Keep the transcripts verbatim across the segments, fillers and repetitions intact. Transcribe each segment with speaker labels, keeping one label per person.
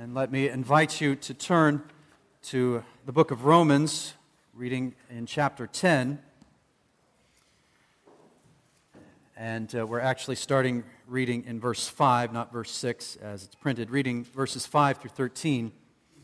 Speaker 1: And let me invite you to turn to the book of Romans, reading in chapter ten. And uh, we're actually starting reading in verse five, not verse six as it's printed, reading verses five through thirteen.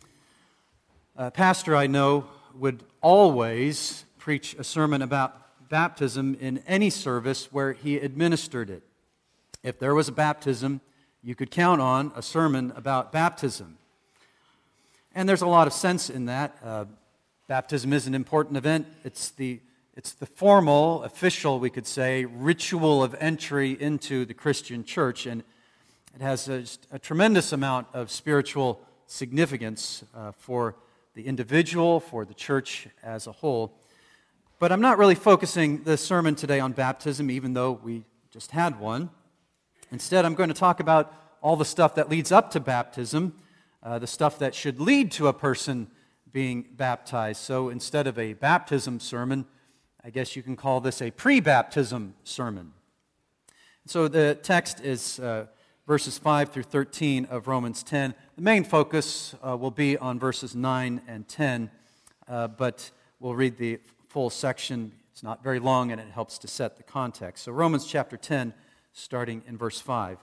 Speaker 1: A pastor I know would always preach a sermon about baptism in any service where he administered it. If there was a baptism, you could count on a sermon about baptism. And there's a lot of sense in that. Uh, baptism is an important event. It's the It's the formal, official, we could say, ritual of entry into the Christian church, and it has a, a tremendous amount of spiritual significance uh, for the individual, for the church as a whole. But I'm not really focusing the sermon today on baptism, even though we just had one. Instead, I'm going to talk about all the stuff that leads up to baptism, uh, the stuff that should lead to a person being baptized. So instead of a baptism sermon, I guess you can call this a pre-baptism sermon. So the text is uh, verses five through thirteen of Romans ten. The main focus uh, will be on verses nine and ten, uh, but we'll read the full section. It's not very long, and it helps to set the context. So Romans chapter ten, starting in verse five.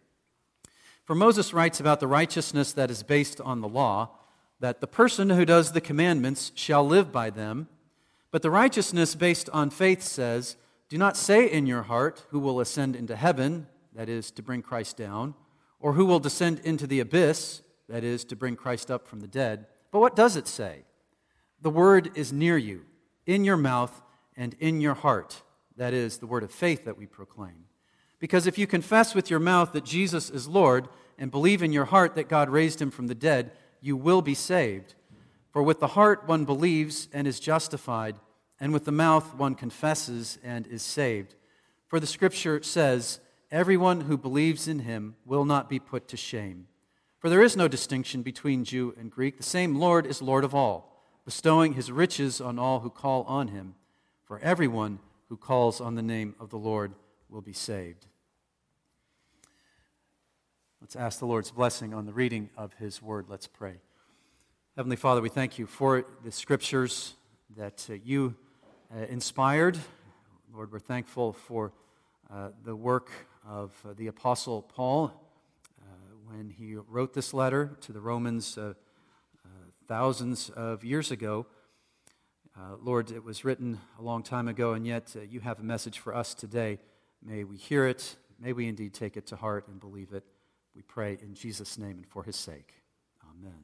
Speaker 1: For Moses writes about the righteousness that is based on the law, that the person who does the commandments shall live by them. But the righteousness based on faith says, do not say in your heart, who will ascend into heaven, that is, to bring Christ down, or who will descend into the abyss, that is, to bring Christ up from the dead. But what does it say? The word is near you, in your mouth and in your heart, that is, the word of faith that we proclaim. Because if you confess with your mouth that Jesus is Lord, and believe in your heart that God raised him from the dead, you will be saved. For with the heart one believes and is justified, and with the mouth one confesses and is saved. For the Scripture says, everyone who believes in him will not be put to shame. For there is no distinction between Jew and Greek. The same Lord is Lord of all, bestowing his riches on all who call on him. For everyone who calls on the name of the Lord will be saved. Let's ask the Lord's blessing on the reading of his word. Let's pray. Heavenly Father, we thank you for the Scriptures that uh, you uh, inspired. Lord, we're thankful for uh, the work of uh, the Apostle Paul uh, when he wrote this letter to the Romans uh, uh, thousands of years ago. Uh, Lord, it was written a long time ago, and yet uh, you have a message for us today. May we hear it. May we indeed take it to heart and believe it. We pray in Jesus' name and for his sake. Amen.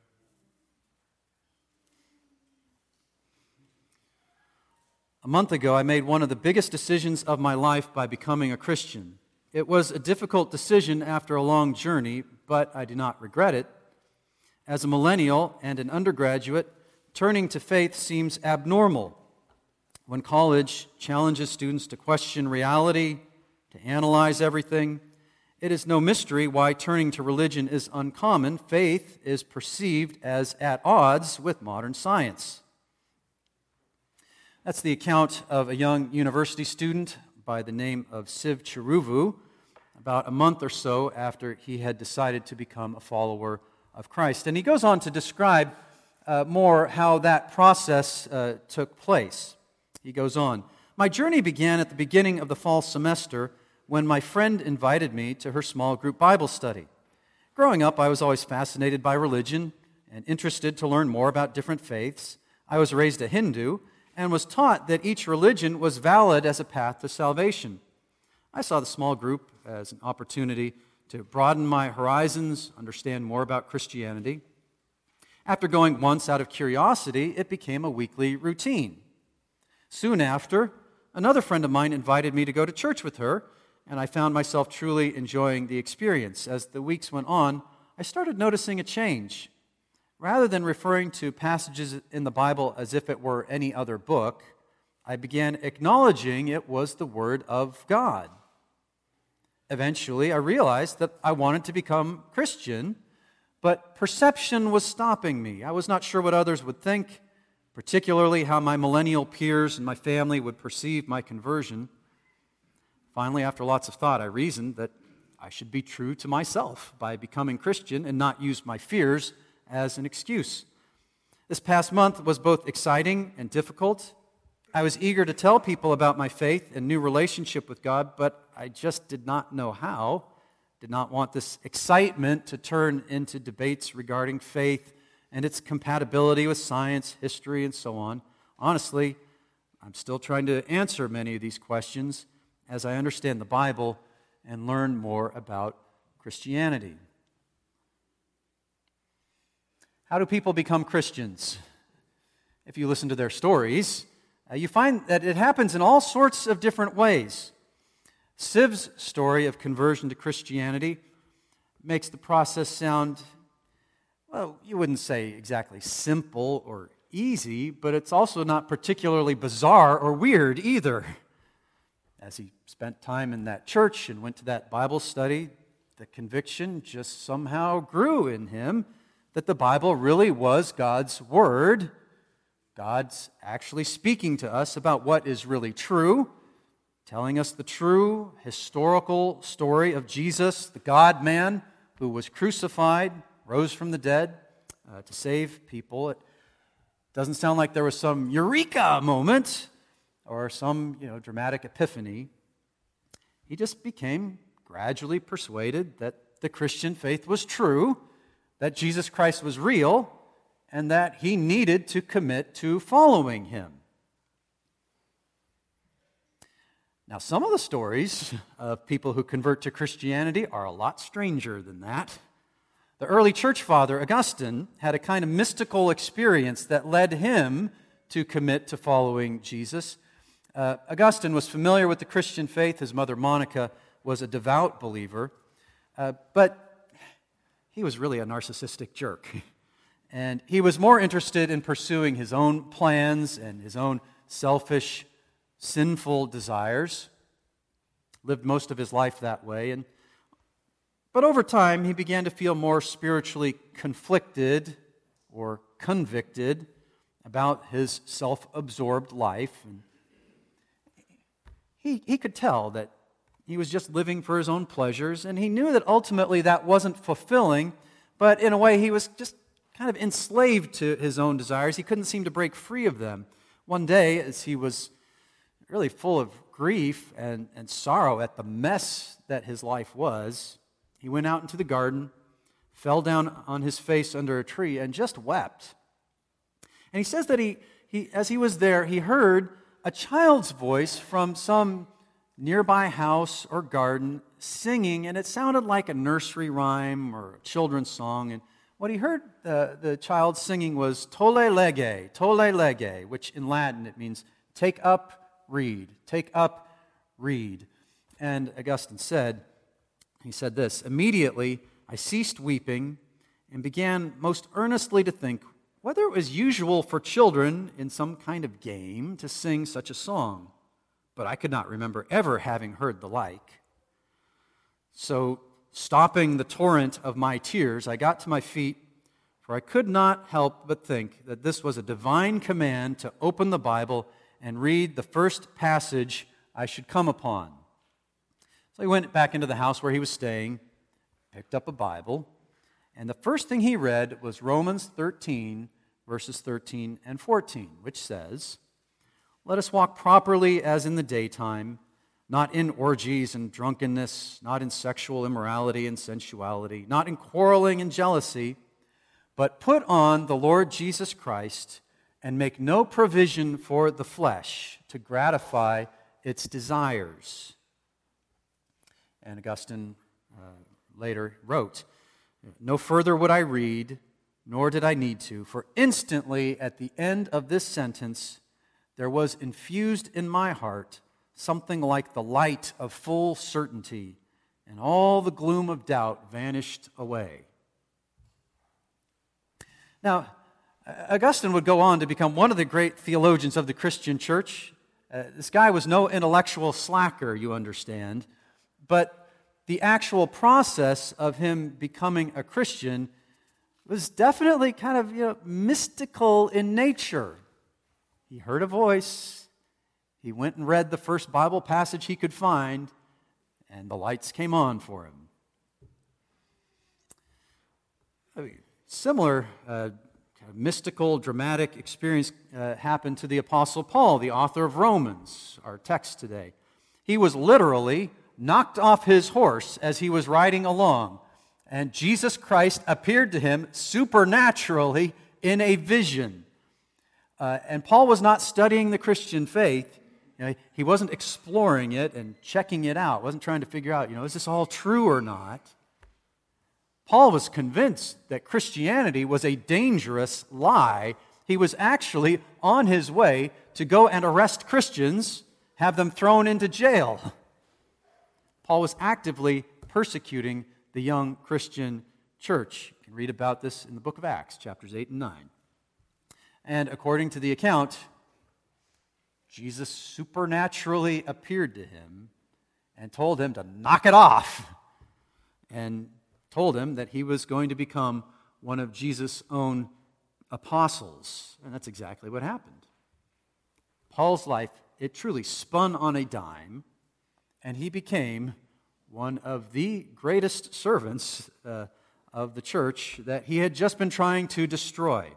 Speaker 1: A month ago, I made one of the biggest decisions of my life by becoming a Christian. It was a difficult decision after a long journey, but I do not regret it. As a millennial and an undergraduate, turning to faith seems abnormal. When college challenges students to question reality, to analyze everything, it is no mystery why turning to religion is uncommon. Faith is perceived as at odds with modern science. That's the account of a young university student by the name of Siv Chiruvu, about a month or so after he had decided to become a follower of Christ. And he goes on to describe uh, more how that process uh, took place. He goes on, my journey began at the beginning of the fall semester when my friend invited me to her small group Bible study. Growing up, I was always fascinated by religion and interested to learn more about different faiths. I was raised a Hindu and was taught that each religion was valid as a path to salvation. I saw the small group as an opportunity to broaden my horizons, understand more about Christianity. After going once out of curiosity, it became a weekly routine. Soon after, another friend of mine invited me to go to church with her, and I found myself truly enjoying the experience. As the weeks went on, I started noticing a change. Rather than referring to passages in the Bible as if it were any other book, I began acknowledging it was the Word of God. Eventually, I realized that I wanted to become Christian, but perception was stopping me. I was not sure what others would think, particularly how my millennial peers and my family would perceive my conversion. Finally, after lots of thought, I reasoned that I I should be true to myself by becoming Christian and not use my fears as an excuse. This past month was both exciting and difficult. I was eager to tell people about my faith and new relationship with God, but I just did not know how. Did not want this excitement to turn into debates regarding faith and its compatibility with science, history, and so on. Honestly, I'm still trying to answer many of these questions as I understand the Bible and learn more about Christianity. How do people become Christians? If you listen to their stories, uh, you find that it happens in all sorts of different ways. Siv's story of conversion to Christianity makes the process sound, well, you wouldn't say exactly simple or easy, but it's also not particularly bizarre or weird either. As he spent time in that church and went to that Bible study, the conviction just somehow grew in him that the Bible really was God's Word. God's actually speaking to us about what is really true, telling us the true historical story of Jesus, the God-man who was crucified, rose from the dead uh, to save people. It doesn't sound like there was some eureka moment or some, you know, dramatic epiphany. He just became gradually persuaded that the Christian faith was true, that Jesus Christ was real, and that he needed to commit to following him. Now, some of the stories of people who convert to Christianity are a lot stranger than that. The early church father, Augustine, had a kind of mystical experience that led him to commit to following Jesus. Uh, Augustine was familiar with the Christian faith. His mother, Monica, was a devout believer. Uh, but he was really a narcissistic jerk. And he was more interested in pursuing his own plans and his own selfish, sinful desires. Lived most of his life that way. And But over time, he began to feel more spiritually conflicted or convicted about his self-absorbed life. And he, he could tell that he was just living for his own pleasures, and he knew that ultimately that wasn't fulfilling, but in a way he was just kind of enslaved to his own desires. He couldn't seem to break free of them. One day, as he was really full of grief and, and sorrow at the mess that his life was, he went out into the garden, fell down on his face under a tree, and just wept. And he says that he, he, as he was there, he heard a child's voice from some nearby house or garden singing, and it sounded like a nursery rhyme or a children's song. And what he heard the, the child singing was "Tolle lege, tolle lege," which in Latin it means "take up, read, take up, read." And Augustine said, he said this, "Immediately I ceased weeping and began most earnestly to think whether it was usual for children in some kind of game to sing such a song. But I could not remember ever having heard the like. So, stopping the torrent of my tears, I got to my feet, for I could not help but think that this was a divine command to open the Bible and read the first passage I should come upon. So he went back into the house where he was staying, picked up a Bible, and the first thing he read was Romans thirteen, verses thirteen and fourteen, which says, "Let us walk properly as in the daytime, not in orgies and drunkenness, not in sexual immorality and sensuality, not in quarreling and jealousy, but put on the Lord Jesus Christ and make no provision for the flesh to gratify its desires." And Augustine uh, later wrote, "No further would I read, nor did I need to, for instantly at the end of this sentence, there was infused in my heart something like the light of full certainty, and all the gloom of doubt vanished away." Now, Augustine would go on to become one of the great theologians of the Christian church. Uh, this guy was no intellectual slacker, you understand, but the actual process of him becoming a Christian was definitely kind of, you know, mystical in nature. He heard a voice, he went and read the first Bible passage he could find, and the lights came on for him. A similar uh, kind of mystical, dramatic experience uh, happened to the Apostle Paul, the author of Romans, our text today. He was literally knocked off his horse as he was riding along, and Jesus Christ appeared to him supernaturally in a vision. Uh, and Paul was not studying the Christian faith. You know, he wasn't exploring it and checking it out, wasn't trying to figure out, you know, is this all true or not? Paul was convinced that Christianity was a dangerous lie. He was actually on his way to go and arrest Christians, have them thrown into jail. Paul was actively persecuting the young Christian church. You can read about this in the book of Acts, chapters eight and nine. And according to the account, Jesus supernaturally appeared to him and told him to knock it off, and told him that he was going to become one of Jesus' own apostles. And that's exactly what happened. Paul's life, it truly spun on a dime, and he became one of the greatest servants uh, of the church that he had just been trying to destroy.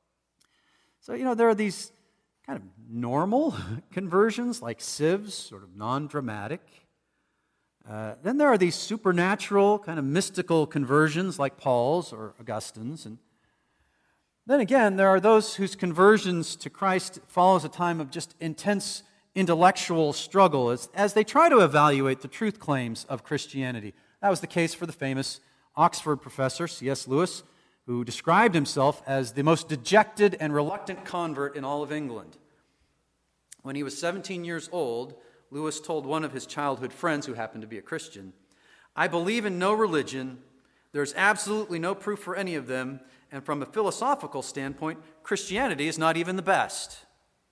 Speaker 1: So, you know, there are these kind of normal conversions like sieves, sort of non-dramatic. Uh, then there are these supernatural, kind of mystical conversions like Paul's or Augustine's. And then again, there are those whose conversions to Christ follows a time of just intense intellectual struggle as, as they try to evaluate the truth claims of Christianity. That was the case for the famous Oxford professor, C S Lewis, who described himself as the most dejected and reluctant convert in all of England. When he was seventeen years old, Lewis told one of his childhood friends who happened to be a Christian, "I believe in no religion. There's absolutely no proof for any of them. And from a philosophical standpoint, Christianity is not even the best."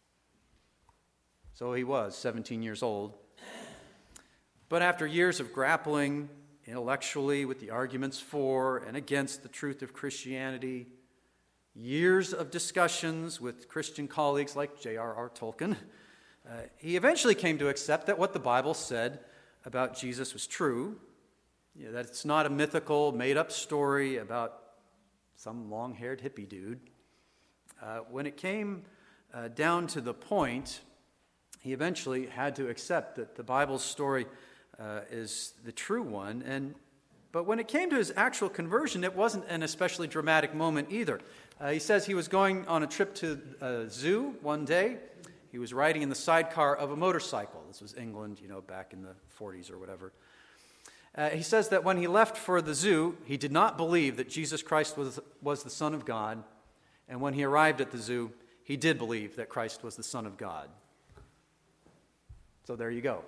Speaker 1: So he was seventeen years old. But after years of grappling intellectually with the arguments for and against the truth of Christianity, years of discussions with Christian colleagues like J R R Tolkien, Uh, he eventually came to accept that what the Bible said about Jesus was true, you know, that it's not a mythical, made-up story about some long-haired hippie dude. Uh, when it came uh, down to the point, he eventually had to accept that the Bible's story uh, is the true one. And but when it came to his actual conversion, it wasn't an especially dramatic moment either. Uh, he says he was going on a trip to a zoo one day. He was riding in the sidecar of a motorcycle. This was England, you know, back in the forties or whatever. Uh, he says that when he left for the zoo, he did not believe that Jesus Christ was, was the Son of God. And when he arrived at the zoo, he did believe that Christ was the Son of God. So there you go.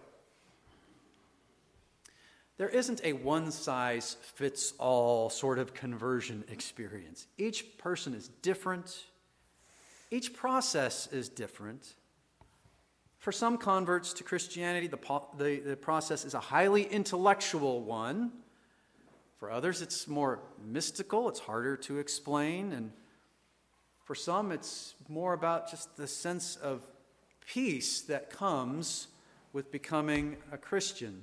Speaker 1: There isn't a one-size-fits-all sort of conversion experience. Each person is different. Each process is different. For some converts to Christianity, the, the, the process is a highly intellectual one. For others, it's more mystical. It's harder to explain. And for some, it's more about just the sense of peace that comes with becoming a Christian.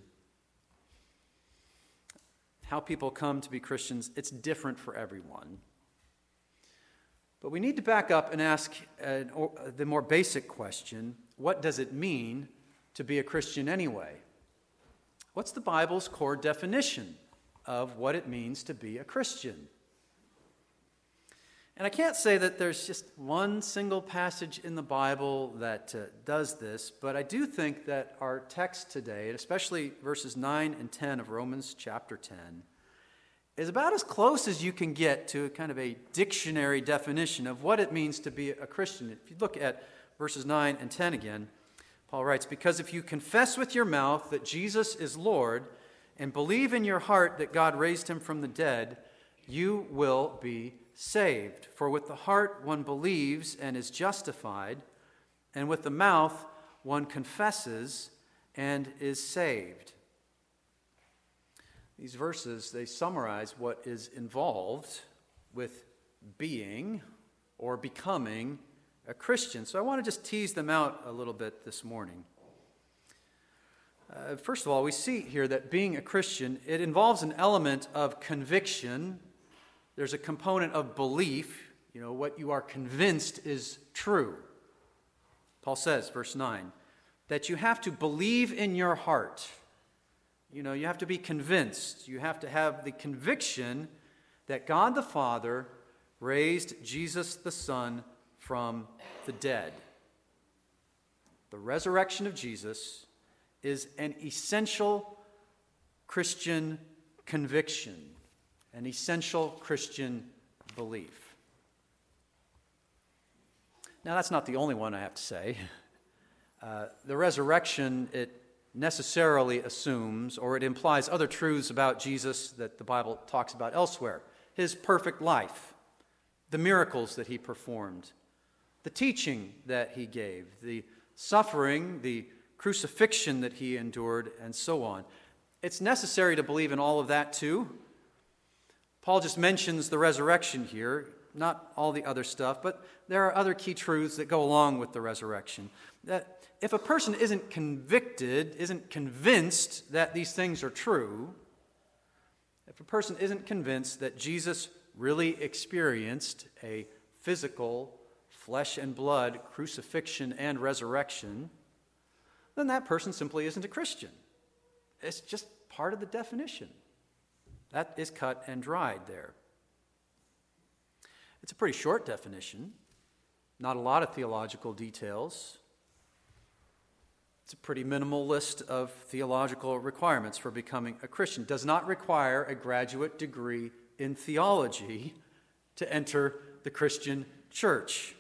Speaker 1: How people come to be Christians, it's different for everyone. But we need to back up and ask uh, the more basic question, what does it mean to be a Christian anyway? What's the Bible's core definition of what it means to be a Christian? And I can't say that there's just one single passage in the Bible that uh, does this, but I do think that our text today, and especially verses nine and ten of Romans chapter ten, is about as close as you can get to a kind of a dictionary definition of what it means to be a Christian. If you look at verses nine and ten again, Paul writes, "Because if you confess with your mouth that Jesus is Lord and believe in your heart that God raised him from the dead, you will be saved. For with the heart one believes and is justified, and with the mouth one confesses and is saved." These verses, they summarize what is involved with being or becoming a Christian. So I want to just tease them out a little bit this morning. Uh, first of all, we see here that being a Christian, it involves an element of conviction there's a component of belief, you know, what you are convinced is true. Paul says, verse nine, that you have to believe in your heart. You know, you have to be convinced. You have to have the conviction that God the Father raised Jesus the Son from the dead. The resurrection of Jesus is an essential Christian conviction, an essential Christian belief. Now, that's not the only one, I have to say. Uh, the resurrection, it necessarily assumes, or it implies other truths about Jesus that the Bible talks about elsewhere. His perfect life, the miracles that he performed, the teaching that he gave, the suffering, the crucifixion that he endured, and so on. It's necessary to believe in all of that too. Paul just mentions the resurrection here, not all the other stuff, but there are other key truths that go along with the resurrection. That if a person isn't convicted, isn't convinced that these things are true, if a person isn't convinced that Jesus really experienced a physical, flesh and blood crucifixion and resurrection, then that person simply isn't a Christian. It's just part of the definition. That is cut and dried there. It's a pretty short definition, not a lot of theological details. It's a pretty minimal list of theological requirements for becoming a Christian. It does not require a graduate degree in theology to enter the Christian church.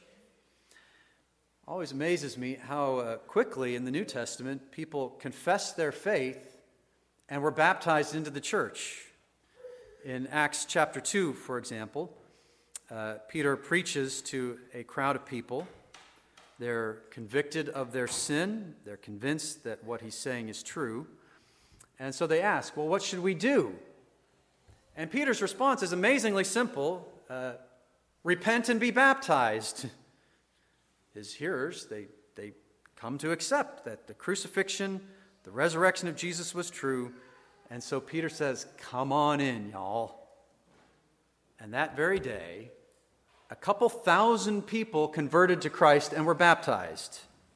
Speaker 1: Always amazes me how uh, quickly in the New Testament people confess their faith and were baptized into the church. In Acts chapter two, for example, uh, Peter preaches to a crowd of people. They're convicted of their sin. They're convinced that what he's saying is true. And so they ask, well, what should we do? And Peter's response is amazingly simple. Uh, repent and be baptized. His hearers, they, they come to accept that the crucifixion, the resurrection of Jesus was true. And so Peter says, come on in, y'all. And that very day, a couple thousand people converted to Christ and were baptized.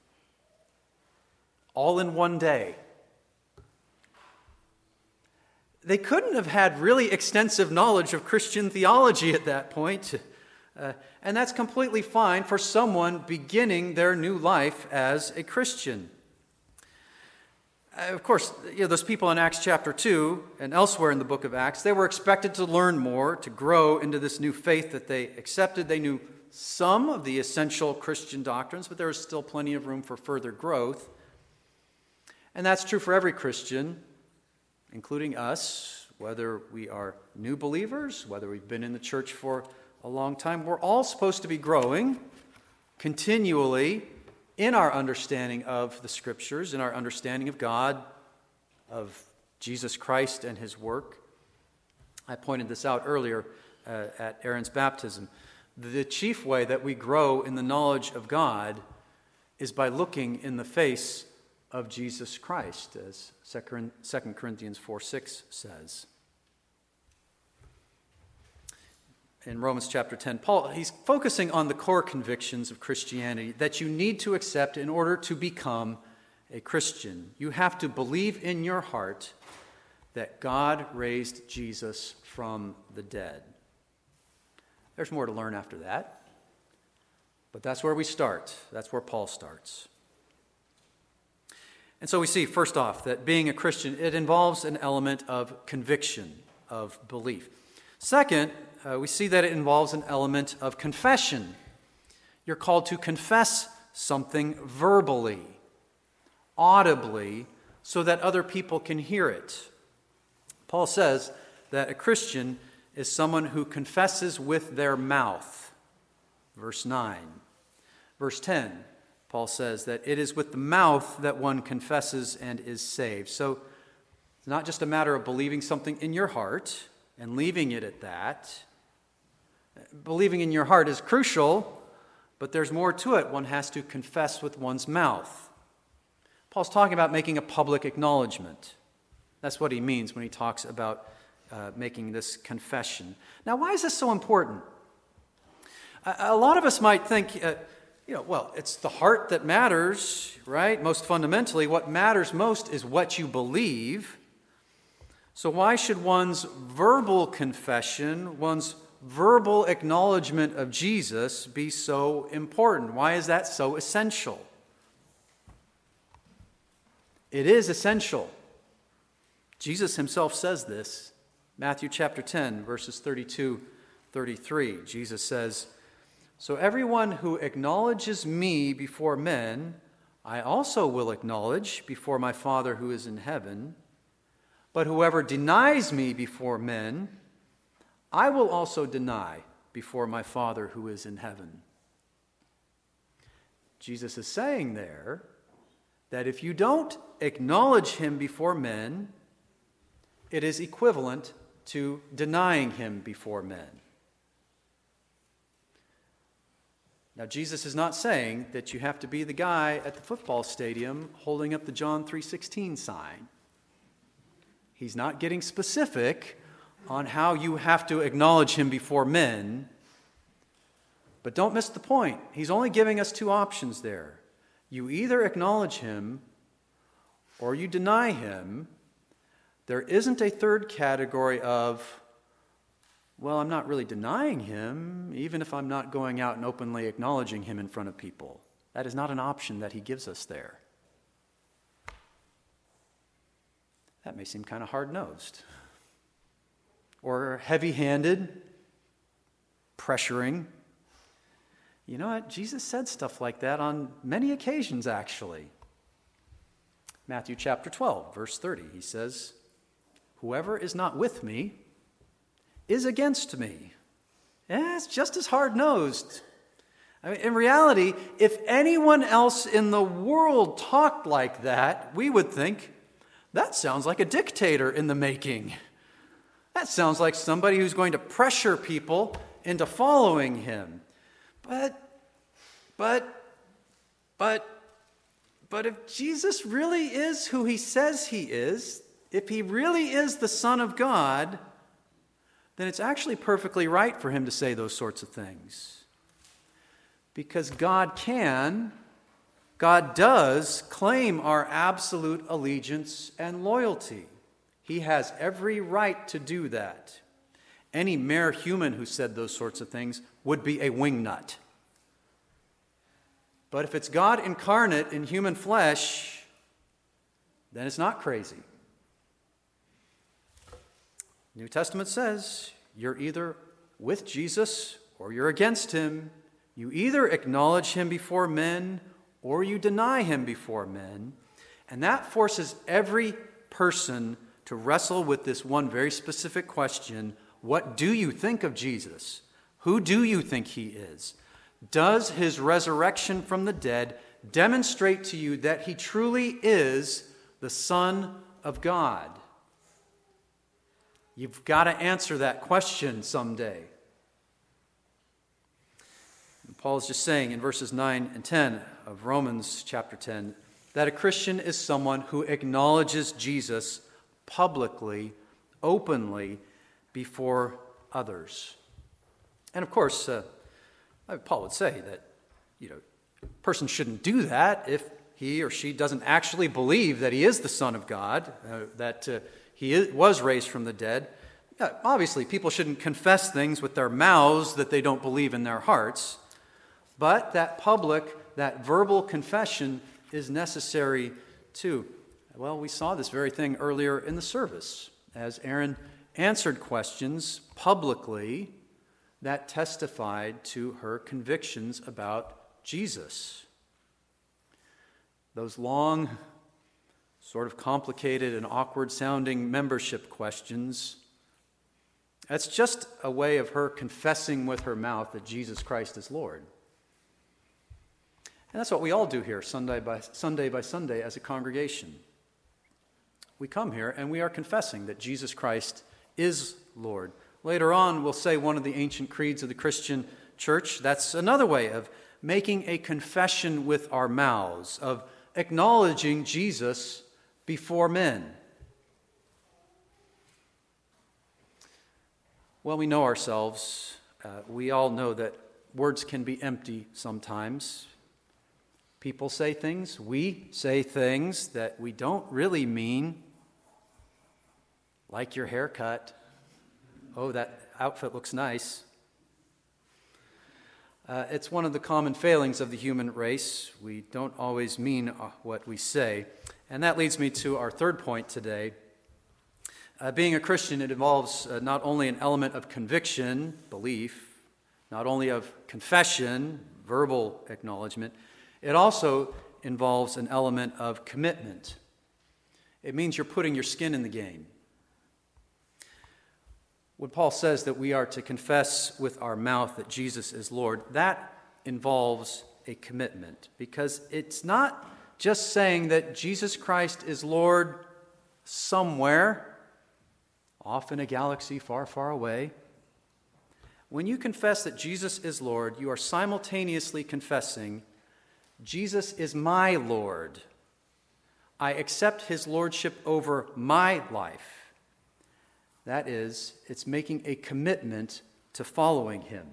Speaker 1: All in one day. They couldn't have had really extensive knowledge of Christian theology at that point. Uh, and that's completely fine for someone beginning their new life as a Christian. Uh, of course, you know, those people in Acts chapter two and elsewhere in the book of Acts, they were expected to learn more, to grow into this new faith that they accepted. They knew some of the essential Christian doctrines, but there was still plenty of room for further growth. And that's true for every Christian, including us, whether we are new believers, whether we've been in the church for a long time. We're all supposed to be growing continually in our understanding of the Scriptures, in our understanding of God, of Jesus Christ and his work. I pointed this out earlier uh, at Aaron's baptism. The chief way that we grow in the knowledge of God is by looking in the face of Jesus Christ, as Second Corinthians four six says. In Romans chapter ten, Paul, he's focusing on the core convictions of Christianity that you need to accept in order to become a Christian. You have to believe in your heart that God raised Jesus from the dead. There's more to learn after that, but that's where we start. That's where Paul starts. And so we see, first off, that being a Christian, it involves an element of conviction, of belief. Second, Uh, we see that it involves an element of confession. You're called to confess something verbally, audibly, so that other people can hear it. Paul says that a Christian is someone who confesses with their mouth. Verse nine. Verse ten, Paul says that it is with the mouth that one confesses and is saved. So it's not just a matter of believing something in your heart and leaving it at that. Believing in your heart is crucial, but there's more to it. One has to confess with one's mouth. Paul's talking about making a public acknowledgement. That's what he means when he talks about uh, making this confession. Now, why is this so important? A, a lot of us might think, uh, you know, well, it's the heart that matters, right? Most fundamentally, what matters most is what you believe. So why should one's verbal confession, one's verbal acknowledgement of Jesus be so important? Why is that so essential? It is essential. Jesus himself says this. Matthew chapter ten, verses thirty-two, thirty-three. Jesus says, "So everyone who acknowledges me before men, I also will acknowledge before my Father who is in heaven. But whoever denies me before men, I will also deny before my Father who is in heaven." Jesus is saying there that if you don't acknowledge him before men, it is equivalent to denying him before men. Now, Jesus is not saying that you have to be the guy at the football stadium holding up the John three sixteen sign. He's not getting specific on how you have to acknowledge him before men. But don't miss the point. He's only giving us two options there. You either acknowledge him or you deny him. There isn't a third category of, well, I'm not really denying him, even if I'm not going out and openly acknowledging him in front of people. That is not an option that he gives us there. That may seem kind of hard-nosed or heavy-handed, pressuring. You know what? Jesus said stuff like that on many occasions, actually. Matthew chapter twelve, verse thirty, he says, "Whoever is not with me is against me." Yeah, it's just as hard-nosed. I mean, in reality, if anyone else in the world talked like that, we would think, that sounds like a dictator in the making. That sounds like somebody who's going to pressure people into following him. But, but, but, but if Jesus really is who he says he is, if he really is the Son of God, then it's actually perfectly right for him to say those sorts of things. Because God can, God does claim our absolute allegiance and loyalty. He has every right to do that. Any mere human who said those sorts of things would be a wingnut. But if it's God incarnate in human flesh, then it's not crazy. New Testament says you're either with Jesus or you're against him. You either acknowledge him before men or you deny him before men. And that forces every person to wrestle with this one very specific question: what do you think of Jesus? Who do you think he is? Does his resurrection from the dead demonstrate to you that he truly is the Son of God? You've got to answer that question someday. And Paul is just saying in verses nine and ten of Romans chapter ten that a Christian is someone who acknowledges Jesus publicly, openly, before others. And of course, uh, Paul would say that, you know, a person shouldn't do that if he or she doesn't actually believe that he is the Son of God, uh, that uh, he is, was raised from the dead. Uh, obviously, people shouldn't confess things with their mouths that they don't believe in their hearts. But that public, that verbal confession is necessary too. Well, we saw this very thing earlier in the service as Aaron answered questions publicly that testified to her convictions about Jesus. Those long, sort of complicated and awkward-sounding membership questions, that's just a way of her confessing with her mouth that Jesus Christ is Lord. And that's what we all do here Sunday by Sunday by Sunday as a congregation. We come here and we are confessing that Jesus Christ is Lord. Later on, we'll say one of the ancient creeds of the Christian church. That's another way of making a confession with our mouths, of acknowledging Jesus before men. Well, we know ourselves. Uh, we all know that words can be empty sometimes. People say things, we say things that we don't really mean, like your haircut. Oh, that outfit looks nice. Uh, it's one of the common failings of the human race. We don't always mean uh, what we say. And that leads me to our third point today. Uh, being a Christian, it involves uh, not only an element of conviction, belief, not only of confession, verbal acknowledgement, it also involves an element of commitment. It means you're putting your skin in the game. When Paul says that we are to confess with our mouth that Jesus is Lord, that involves a commitment, because it's not just saying that Jesus Christ is Lord somewhere, off in a galaxy far, far away. When you confess that Jesus is Lord, you are simultaneously confessing, Jesus is my Lord. I accept his lordship over my life. That is, it's making a commitment to following him.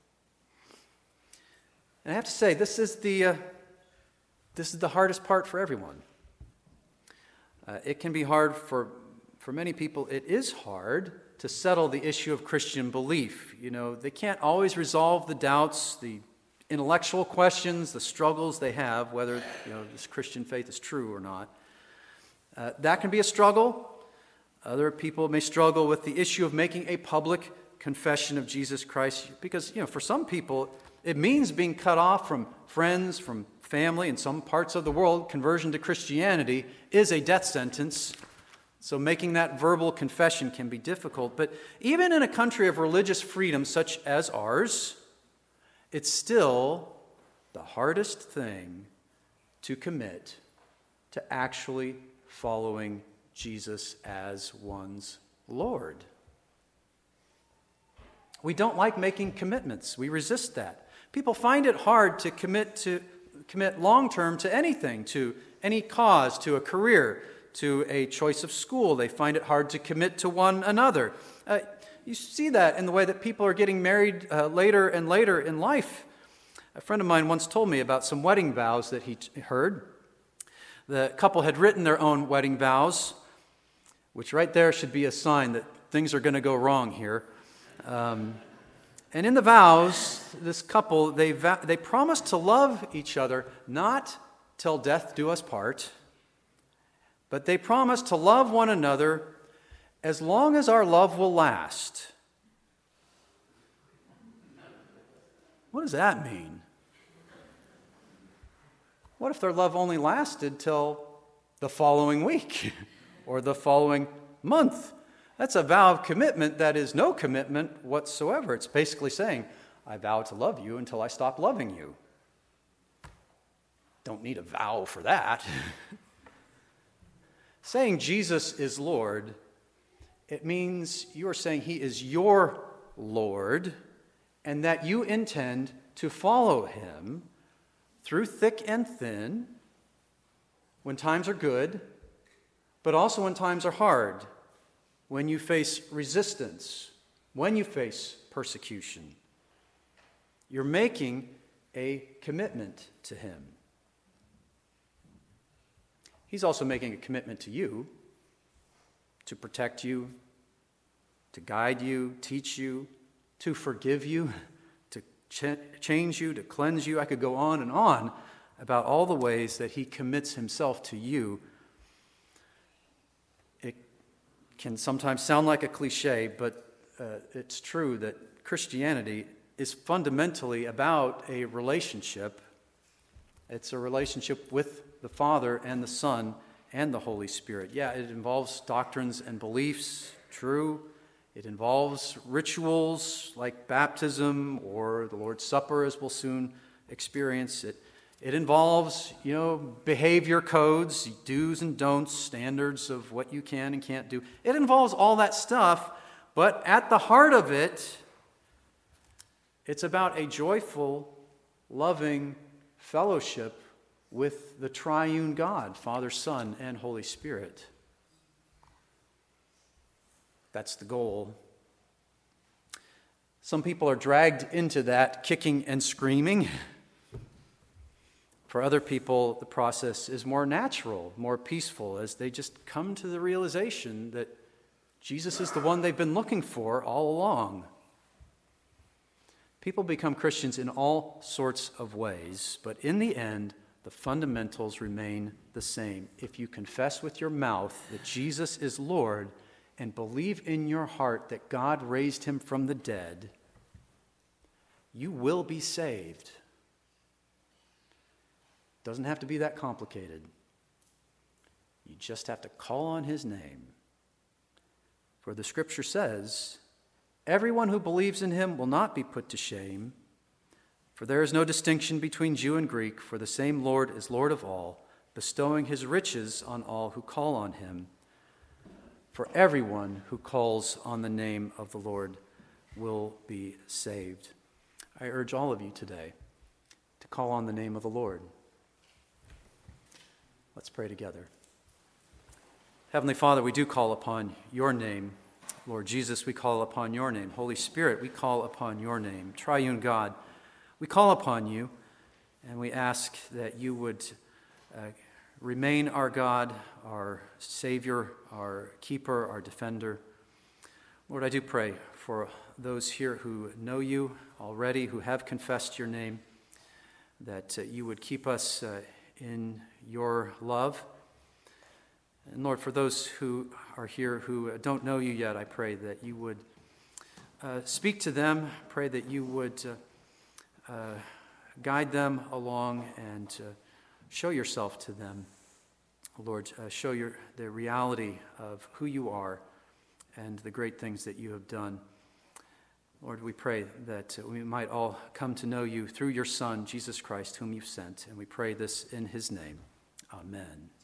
Speaker 1: And I have to say, this is the uh, this is the hardest part for everyone. Uh, it can be hard for for many people. It is hard to settle the issue of Christian belief. You know, they can't always resolve the doubts, the intellectual questions, the struggles they have, whether you know this Christian faith is true or not. Uh, that can be a struggle. Other people may struggle with the issue of making a public confession of Jesus Christ, because, you know, for some people, it means being cut off from friends, from family. In some parts of the world, conversion to Christianity is a death sentence. So making that verbal confession can be difficult. But even in a country of religious freedom such as ours, it's still the hardest thing to commit to actually following Jesus as one's Lord. We don't like making commitments. We resist that. People find it hard to commit to commit long-term to anything, to any cause, to a career, to a choice of school. They find it hard to commit to one another. Uh, you see that in the way that people are getting married uh, later and later in life. A friend of mine once told me about some wedding vows that he t- heard. The couple had written their own wedding vows, which right there should be a sign that things are going to go wrong here. Um, and in the vows, this couple, they va- they promised to love each other, not till death do us part, but they promised to love one another as long as our love will last. What does that mean? What if their love only lasted till the following week or the following month? That's a vow of commitment that is no commitment whatsoever. It's basically saying, I vow to love you until I stop loving you. Don't need a vow for that. Saying Jesus is Lord, it means you are saying he is your Lord and that you intend to follow him through thick and thin, when times are good, but also when times are hard, when you face resistance, when you face persecution. You're making a commitment to him. He's also making a commitment to you, to protect you, to guide you, teach you, to forgive you, to ch- change you, to cleanse you. I could go on and on about all the ways that he commits himself to you. It can sometimes sound like a cliche, but uh, it's true that Christianity is fundamentally about a relationship. It's a relationship with the Father and the Son and the Holy Spirit. Yeah, it involves doctrines and beliefs, true. It involves rituals like baptism or the Lord's Supper, as we'll soon experience. It, it involves, you know, behavior codes, do's and don'ts, standards of what you can and can't do. It involves all that stuff, but at the heart of it, it's about a joyful, loving fellowship with the triune God, Father, Son, and Holy Spirit. That's the goal. Some people are dragged into that kicking and screaming. For other people, the process is more natural, more peaceful, as they just come to the realization that Jesus is the one they've been looking for all along. People become Christians in all sorts of ways, but in the end, the fundamentals remain the same. If you confess with your mouth that Jesus is Lord and believe in your heart that God raised him from the dead, you will be saved. Doesn't have to be that complicated. You just have to call on his name. For the scripture says, everyone who believes in him will not be put to shame. For there is no distinction between Jew and Greek, for the same Lord is Lord of all, bestowing his riches on all who call on him. For everyone who calls on the name of the Lord will be saved. I urge all of you today to call on the name of the Lord. Let's pray together. Heavenly Father, we do call upon your name. Lord Jesus, we call upon your name. Holy Spirit, we call upon your name. Triune God, we call upon you, and we ask that you would uh, remain our God, our Savior, our keeper, our defender. Lord, I do pray for those here who know you already, who have confessed your name, that uh, you would keep us uh, in your love. And Lord, for those who are here who don't know you yet, I pray that you would uh, speak to them. Pray that you would uh, uh, guide them along and uh, show yourself to them. Lord, uh, show your, the reality of who you are and the great things that you have done. Lord, we pray that uh, we might all come to know you through your Son, Jesus Christ, whom you've sent. And we pray this in his name. Amen.